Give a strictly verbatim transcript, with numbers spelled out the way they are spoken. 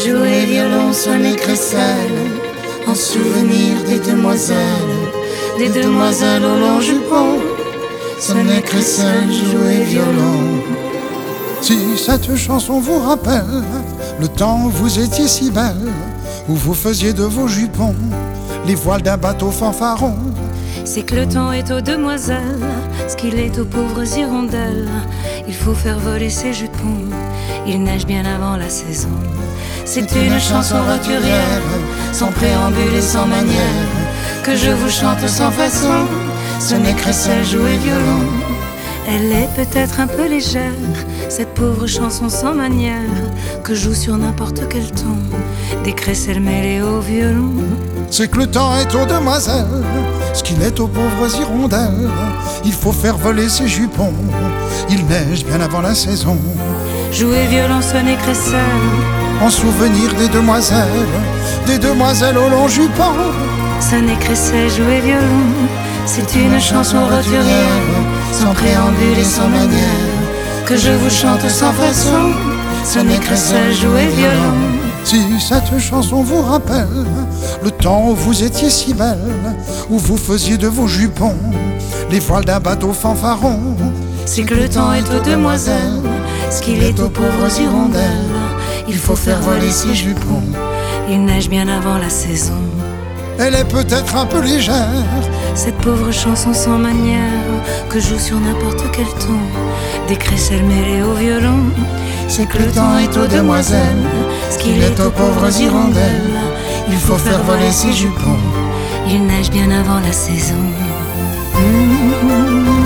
Jouer violon, sonner crécelle, en souvenir des demoiselles, des demoiselles au long jupon. Sonner crécelle, jouer violon. Si cette chanson vous rappelle le temps où vous étiez si belle, où vous faisiez de vos jupons les voiles d'un bateau fanfaron, c'est que le temps est aux demoiselles ce qu'il est aux pauvres hirondelles. Il faut faire voler ses jupons, il neige bien avant la saison. C'est une chanson roturière, sans préambule et sans manière, que je vous chante sans façon. Sonnez crécelle, jouez violon. Elle est peut-être un peu légère, cette pauvre chanson sans manière, que joue sur n'importe quel ton des crécelles mêlées au violon. C'est que le temps est aux demoiselles ce qu'il est aux pauvres hirondelles. Il faut faire voler ses jupons, il neige bien avant la saison. Jouez violon, sonnez crécelle, en souvenir des demoiselles, des demoiselles au long jupon. Sonnez crécelle, jouez violon. C'est une chanson roturière, sans préambule et sans manière, que je vous chante sans façon. Sonnez crécelle, jouez violon. Si cette chanson vous rappelle le temps où vous étiez si belle, où vous faisiez de vos jupons les voiles d'un bateau fanfaron, c'est que le temps est aux demoiselles ce qu'il est aux pauvres hirondelles. Il faut faire voler ses jupons, il neige bien avant la saison. Elle est peut-être un peu légère, cette pauvre chanson sans manière, que joue sur n'importe quel ton des crécelles mêlées au violon. C'est que le temps est aux demoiselles ce qu'il est aux pauvres hirondelles. Il faut faire voler ses jupons, il neige bien avant la saison. Mmh.